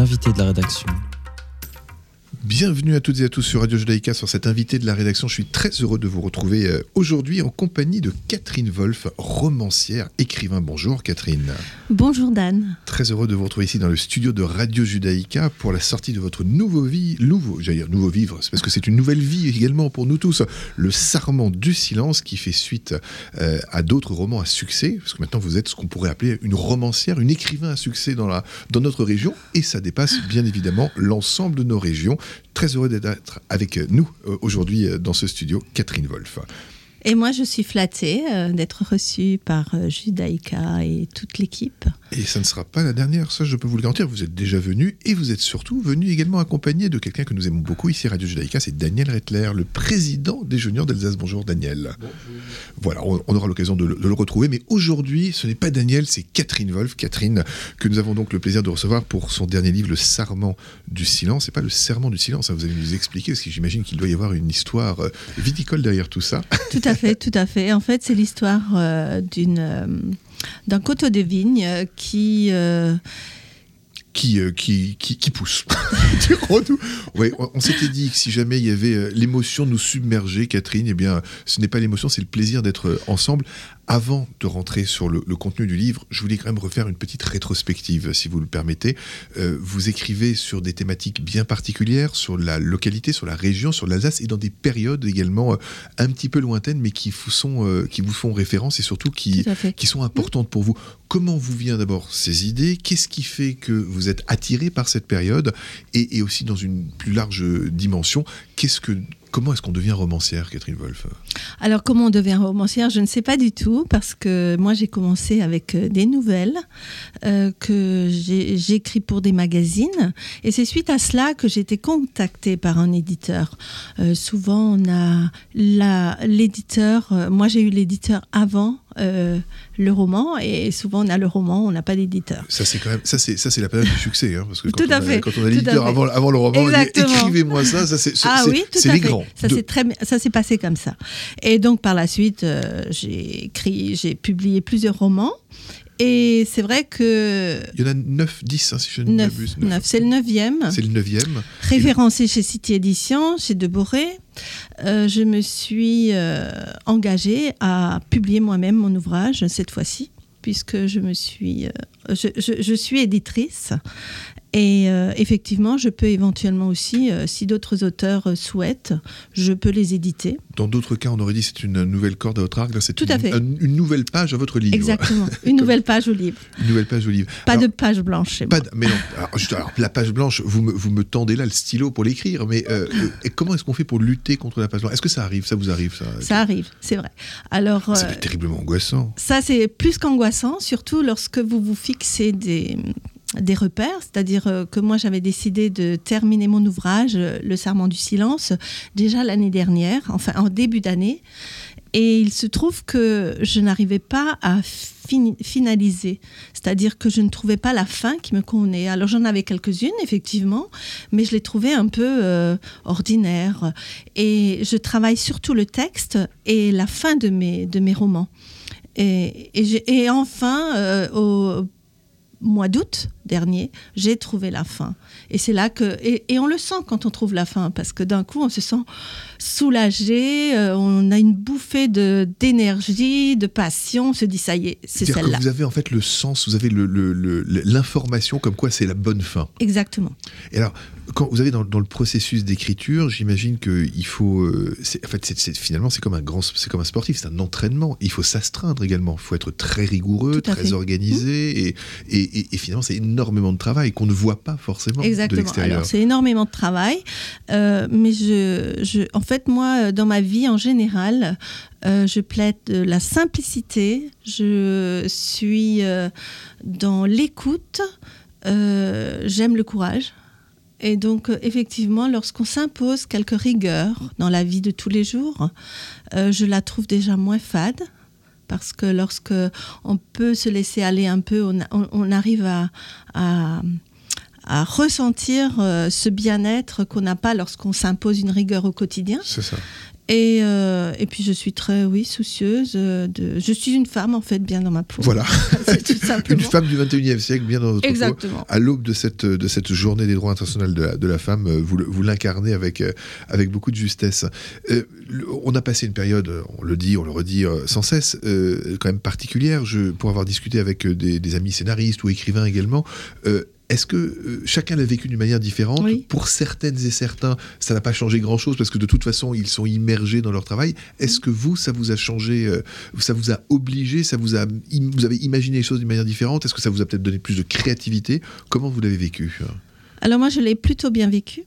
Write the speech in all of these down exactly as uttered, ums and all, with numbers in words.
l'invité de la rédaction. Bienvenue à toutes et à tous sur Radio Judaïka, sur cet invité de la rédaction. Je suis très heureux de vous retrouver aujourd'hui en compagnie de Catherine Wolf, romancière, écrivain. Bonjour Catherine. Bonjour Dan. Très heureux de vous retrouver ici dans le studio de Radio Judaïka pour la sortie de votre nouveau vie, nouveau, j'allais dire nouveau vivre, c'est parce que c'est une nouvelle vie également pour nous tous. Le Sarment du silence qui fait suite euh, à d'autres romans à succès, parce que maintenant vous êtes ce qu'on pourrait appeler une romancière, une écrivain à succès dans, la, dans notre région, et ça dépasse bien évidemment l'ensemble de nos régions. Très heureux d'être avec nous aujourd'hui dans ce studio, Catherine Wolf. Et moi, je suis flattée euh, d'être reçue par euh, Judaïka et toute l'équipe. Et ça ne sera pas la dernière, ça je peux vous le garantir. Vous êtes déjà venu et vous êtes surtout venu également accompagné de quelqu'un que nous aimons beaucoup ici à Radio Judaïka, c'est Daniel Rettler, le président des Juniors d'Alsace. Bonjour Daniel. Bonjour. Voilà, on, on aura l'occasion de, de le retrouver, mais aujourd'hui, ce n'est pas Daniel, c'est Catherine Wolf. Catherine, que nous avons donc le plaisir de recevoir pour son dernier livre, Le Sarment du silence. C'est pas le serment du silence, hein, vous allez nous expliquer, parce que j'imagine qu'il doit y avoir une histoire viticole derrière tout ça. Tout à fait, tout à fait. En fait, c'est l'histoire euh, d'une, euh, d'un coteau de vigne qui... Euh... Qui, euh, qui, qui, qui pousse. ouais, on, on s'était dit que si jamais il y avait euh, l'émotion de nous submerger, Catherine, eh bien, ce n'est pas l'émotion, c'est le plaisir d'être ensemble. Avant de rentrer sur le, le contenu du livre, je voulais quand même refaire une petite rétrospective, si vous le permettez. Euh, vous écrivez sur des thématiques bien particulières, sur la localité, sur la région, sur l'Alsace, et dans des périodes également euh, un petit peu lointaines, mais qui vous, sont, euh, qui vous font référence et surtout qui, qui sont importantes pour vous. Comment vous viennent d'abord ces idées ? Qu'est-ce qui fait que vous êtes attiré par cette période ? et, et aussi dans une plus large dimension, qu'est-ce que... Comment est-ce qu'on devient romancière, Catherine Wolf ? Alors, comment on devient romancière ? Je ne sais pas du tout, parce que moi, j'ai commencé avec des nouvelles euh, que j'ai, j'écris pour des magazines. Et c'est suite à cela que j'ai été contactée par un éditeur. Euh, souvent, on a la, l'éditeur... Euh, moi, j'ai eu l'éditeur avant euh, le roman, et souvent, on a le roman, on n'a pas d'éditeur. Ça, c'est quand même... Ça, c'est, ça, c'est la période du succès, hein, parce que quand, tout à on a, fait, quand on a l'éditeur avant, avant le roman, on dit, écrivez-moi ça, ça c'est, ah c'est, oui, tout c'est à les fait. grands. Ça, de... c'est très, ça s'est passé comme ça. Et donc, par la suite, euh, j'ai écrit, j'ai publié plusieurs romans. Et c'est vrai que... Il y en a neuf, dix, hein, si je ne m'abuse. neuf, c'est le neuvième. C'est le neuvième. Référencé chez City Éditions, chez Deboré. Euh, je me suis euh, engagée à publier moi-même mon ouvrage, cette fois-ci, puisque je me suis... Euh, je, je, je suis éditrice. Et euh, effectivement, je peux éventuellement aussi, euh, si d'autres auteurs euh, souhaitent, je peux les éditer. Dans d'autres cas, on aurait dit c'est une nouvelle corde à votre arc. Là, c'est Tout une, à fait. Une, une nouvelle page à votre livre. Exactement, une nouvelle page au livre. Une nouvelle page au livre. Pas alors, de page blanche chez pas moi. De, mais non, alors, juste, alors, la page blanche, vous me, vous me tendez là le stylo pour l'écrire, mais euh, et comment est-ce qu'on fait pour lutter contre la page blanche ? Est-ce que ça arrive ? Ça vous arrive ça Ça arrive, c'est vrai. Alors, c'est euh, terriblement angoissant. Ça, c'est plus qu'angoissant, surtout lorsque vous vous fixez des... des repères, c'est-à-dire que moi j'avais décidé de terminer mon ouvrage, Le Sarment du silence, déjà l'année dernière, enfin en début d'année, et il se trouve que je n'arrivais pas à fin- finaliser, c'est-à-dire que je ne trouvais pas la fin qui me convenait. Alors j'en avais quelques-unes effectivement, mais je les trouvais un peu euh, ordinaires, et je travaille surtout le texte et la fin de mes, de mes romans. Et, et, j'ai, et enfin, euh, au mois d'août dernier, j'ai trouvé la fin. Et c'est là que... Et, et on le sent quand on trouve la fin, parce que d'un coup, on se sent soulagé, euh, on a une bouffée de, d'énergie, de passion, on se dit, ça y est, c'est C'est-à-dire celle-là. que vous avez en fait le sens, vous avez le, le, le, l'information comme quoi c'est la bonne fin. Exactement. Et alors, quand vous avez dans, dans le processus d'écriture, j'imagine qu'il faut... Euh, c'est, en fait, c'est, c'est, finalement, c'est comme, un grand, c'est comme un sportif, c'est un entraînement. Il faut s'astreindre également. Il faut être très rigoureux, très fait. organisé. Mmh. Et, et, et, et finalement, c'est énormément de travail qu'on ne voit pas forcément Exactement. de l'extérieur. Alors, c'est énormément de travail. Euh, mais je, je, en fait, moi, dans ma vie en général, euh, je plaide la simplicité. Je suis euh, dans l'écoute. Euh, j'aime le courage. Et donc, euh, effectivement, lorsqu'on s'impose quelques rigueurs dans la vie de tous les jours, euh, je la trouve déjà moins fade. Parce que lorsque on peut se laisser aller un peu, on, on, on arrive à, à, à ressentir euh, ce bien-être qu'on n'a pas lorsqu'on s'impose une rigueur au quotidien. C'est ça. Et, euh, et puis je suis très, oui, soucieuse. De... Je suis une femme, en fait, bien dans ma peau. Voilà, c'est tout simplement. Une femme du vingt et unième siècle, bien dans votre Exactement. peau. À l'aube de cette, de cette journée des droits internationaux de la, de la femme, vous, vous l'incarnez avec, avec beaucoup de justesse. Euh, on a passé une période, on le dit, on le redit euh, sans cesse, euh, quand même particulière. Je, pour avoir discuté avec des, des amis scénaristes ou écrivains également, euh, est-ce que euh, chacun l'a vécu d'une manière différente ? Oui. Pour certaines et certains, ça n'a pas changé grand-chose parce que de toute façon, ils sont immergés dans leur travail. Est-ce que vous, ça vous a changé, euh, ça vous a obligé, ça vous a, im- vous avez imaginé les choses d'une manière différente ? Est-ce que ça vous a peut-être donné plus de créativité ? Comment vous l'avez vécu ? Alors moi, je l'ai plutôt bien vécu.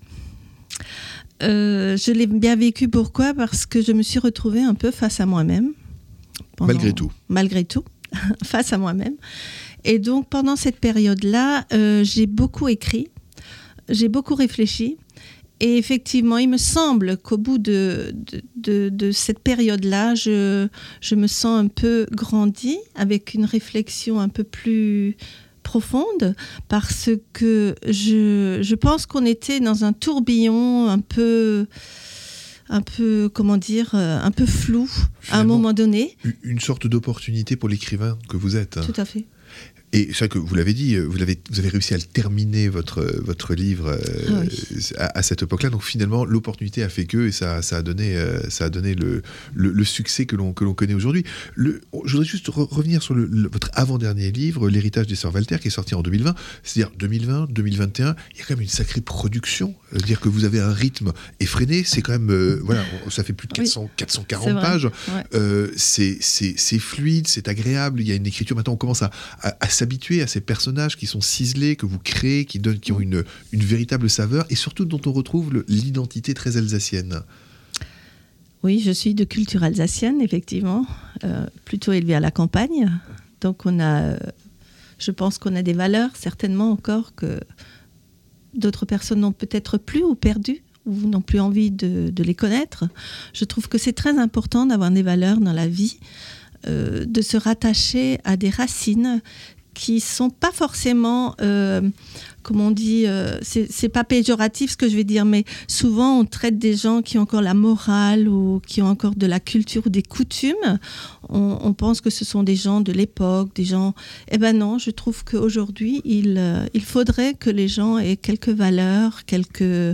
Euh, je l'ai bien vécu, pourquoi ? Parce que je me suis retrouvée un peu face à moi-même. Pendant... Malgré tout. Malgré tout, face à moi-même. Et donc, pendant cette période-là, euh, j'ai beaucoup écrit, j'ai beaucoup réfléchi. Et effectivement, il me semble qu'au bout de, de, de, de cette période-là, je, je me sens un peu grandie, avec une réflexion un peu plus profonde, parce que je, je pense qu'on était dans un tourbillon un peu... un peu, comment dire, un peu flou, finalement, à un moment donné. Une sorte d'opportunité pour l'écrivain que vous êtes. Tout à fait. Et c'est vrai que vous l'avez dit, vous, l'avez, vous avez réussi à le terminer, votre, votre livre, euh, ah oui. à, à cette époque-là. Donc finalement, l'opportunité a fait que, et ça, ça a donné, euh, ça a donné le, le, le succès que l'on, que l'on connaît aujourd'hui. Le, je voudrais juste re- revenir sur le, le, votre avant-dernier livre, L'héritage des sœurs Walter, qui est sorti en deux mille vingt. C'est-à-dire deux mille vingt, deux mille vingt et un, il y a quand même une sacrée production. Euh, dire que vous avez un rythme effréné, c'est quand même... Euh, voilà, ça fait plus de quatre cents, oui. quatre cent quarante pages. Ouais. Euh, c'est, c'est, c'est fluide, c'est agréable. Il y a une écriture. Maintenant, on commence à, à, à s'habituer à ces personnages qui sont ciselés, que vous créez, qui, donnent, qui ont une, une véritable saveur et surtout dont on retrouve le, l'identité très alsacienne. Oui, je suis de culture alsacienne, effectivement, euh, plutôt élevée à la campagne. Donc, on a, euh, je pense qu'on a des valeurs, certainement encore, que d'autres personnes n'ont peut-être plus ou perdues, ou n'ont plus envie de, de les connaître. Je trouve que c'est très important d'avoir des valeurs dans la vie, euh, de se rattacher à des racines qui sont pas forcément, euh, comme on dit, euh, c'est, c'est pas péjoratif ce que je vais dire, mais souvent on traite des gens qui ont encore la morale ou qui ont encore de la culture ou des coutumes. On, on pense que ce sont des gens de l'époque, des gens... Eh ben non, je trouve qu'aujourd'hui, il, euh, il faudrait que les gens aient quelques valeurs, quelques...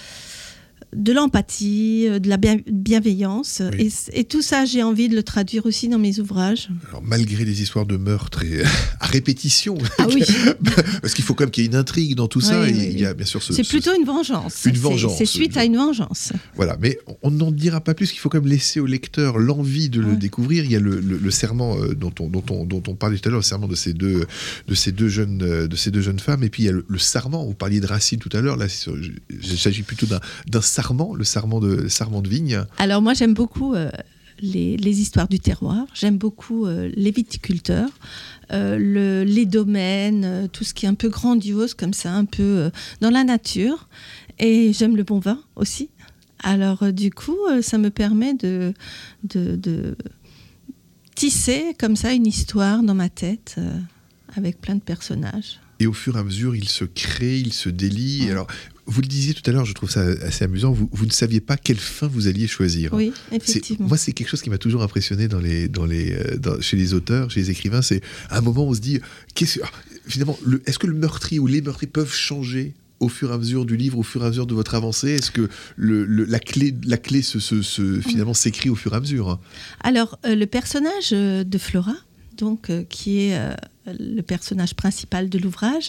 de l'empathie, de la bien, bienveillance. Oui. Et, et tout ça, j'ai envie de le traduire aussi dans mes ouvrages. Alors, malgré les histoires de meurtre et à répétition, ah oui. parce qu'il faut quand même qu'il y ait une intrigue dans tout ça. Oui, et oui, il y a bien sûr ce, c'est ce, plutôt une vengeance. Une vengeance. C'est, c'est suite à une vengeance. Voilà, mais on n'en dira pas plus. Il faut quand même laisser au lecteur l'envie de ouais. le découvrir. Il y a le, le, le serment euh, dont, on, dont, on, dont on parlait tout à l'heure, le serment de ces deux, de ces deux, jeunes, euh, de ces deux jeunes femmes. Et puis il y a le, le sarment. Vous parliez de Racine tout à l'heure. Là, il s'agit plutôt d'un, d'un sarment, le sarment de de sarment de vigne. Alors moi j'aime beaucoup euh, les, les histoires du terroir, j'aime beaucoup euh, les viticulteurs, euh, le, les domaines, euh, tout ce qui est un peu grandiose comme ça, un peu euh, dans la nature, et j'aime le bon vin aussi. Alors euh, du coup euh, ça me permet de, de, de tisser comme ça une histoire dans ma tête euh, avec plein de personnages. Et au fur et à mesure, il se crée, il se délie. Ouais. Alors, vous le disiez tout à l'heure, je trouve ça assez amusant, vous, vous ne saviez pas quelle fin vous alliez choisir. Oui, effectivement. C'est, moi, c'est quelque chose qui m'a toujours impressionné dans les, dans les, dans, chez les auteurs, chez les écrivains. C'est à un moment où on se dit, qu'est-ce, finalement, le, est-ce que le meurtrier ou les meurtriers peuvent changer au fur et à mesure du livre, au fur et à mesure de votre avancée? Est-ce que le, le, la clé, la clé se, se, se, finalement s'écrit au fur et à mesure? Alors, euh, le personnage de Flora, donc, euh, qui est euh, le personnage principal de l'ouvrage,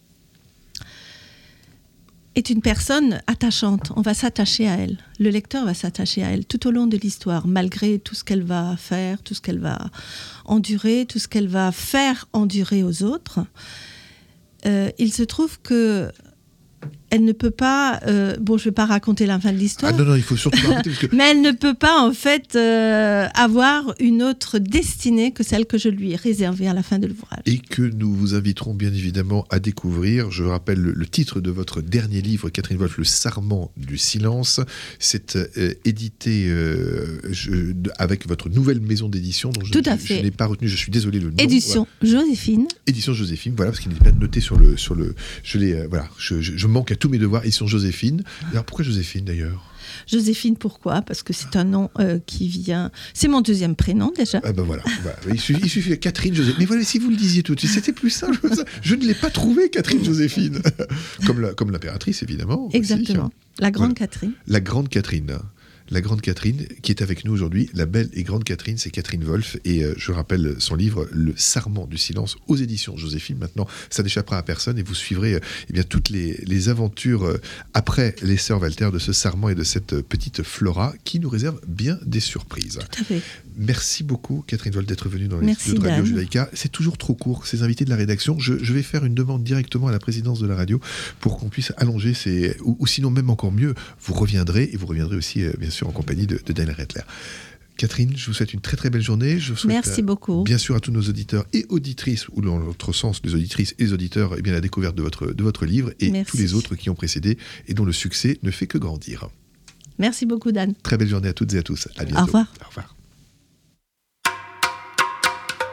est une personne attachante. On va s'attacher à elle. Le lecteur va s'attacher à elle tout au long de l'histoire, malgré tout ce qu'elle va faire, tout ce qu'elle va endurer, tout ce qu'elle va faire endurer aux autres. Euh, il se trouve que elle ne peut pas... Euh, bon, je ne vais pas raconter la fin de l'histoire. Ah non, non, il faut surtout pas raconter. Parce que... Mais elle ne peut pas, en fait, euh, avoir une autre destinée que celle que je lui ai réservée à la fin de l'ouvrage. Et que nous vous inviterons bien évidemment à découvrir. Je rappelle le, le titre de votre dernier livre, Catherine Wolf, Le Sarment du silence. C'est euh, édité euh, je, avec votre nouvelle maison d'édition, dont je, Tout à je, fait. je n'ai pas retenu, je suis désolé le nom. Édition voilà. Joséphine. Édition Joséphine, voilà, parce qu'il n'est pas noté sur le... Sur le je, l'ai, euh, voilà, je, je, je manque à tous mes devoirs. Édition Joséphine. Alors pourquoi Joséphine d'ailleurs ? Joséphine, pourquoi ? Parce que c'est un nom euh, qui vient... C'est mon deuxième prénom déjà. Ah ben voilà, voilà. Il, suffit, il suffit Catherine, Joséphine. Mais voilà, si vous le disiez tout de suite, c'était plus simple. Je ne l'ai pas trouvé, Catherine Joséphine. Comme, la, comme l'impératrice, évidemment. Exactement. Aussi. La grande Voilà. Catherine. La grande Catherine. La grande Catherine, qui est avec nous aujourd'hui. La belle et grande Catherine, c'est Catherine Wolf. Et euh, je rappelle son livre, Le Sarment du silence, aux éditions Joséphine. Maintenant, ça n'échappera à personne et vous suivrez euh, eh bien, toutes les, les aventures euh, après les Sœurs Walter de ce Sarment et de cette euh, petite Flora qui nous réserve bien des surprises. Tout à fait. Merci beaucoup, Catherine Wolf, d'être venue dans les Merci, studios de Radio Dan. Judaïka. C'est toujours trop court, ces invités de la rédaction. Je, je vais faire une demande directement à la présidence de la radio pour qu'on puisse allonger ces... Ou, ou sinon, même encore mieux, vous reviendrez et vous reviendrez aussi, euh, bien sûr, en compagnie de, de Daniel Rettler. Catherine, je vous souhaite une très très belle journée. Je souhaite, Merci beaucoup. Bien sûr, à tous nos auditeurs et auditrices, ou dans l'autre sens, les auditrices et les auditeurs, eh bien, la découverte de votre, de votre livre et Merci. tous les autres qui ont précédé et dont le succès ne fait que grandir. Merci beaucoup, Dan. Très belle journée à toutes et à tous. À bientôt. Au revoir. Au revoir.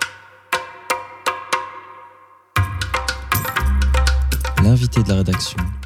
L'invité de la rédaction.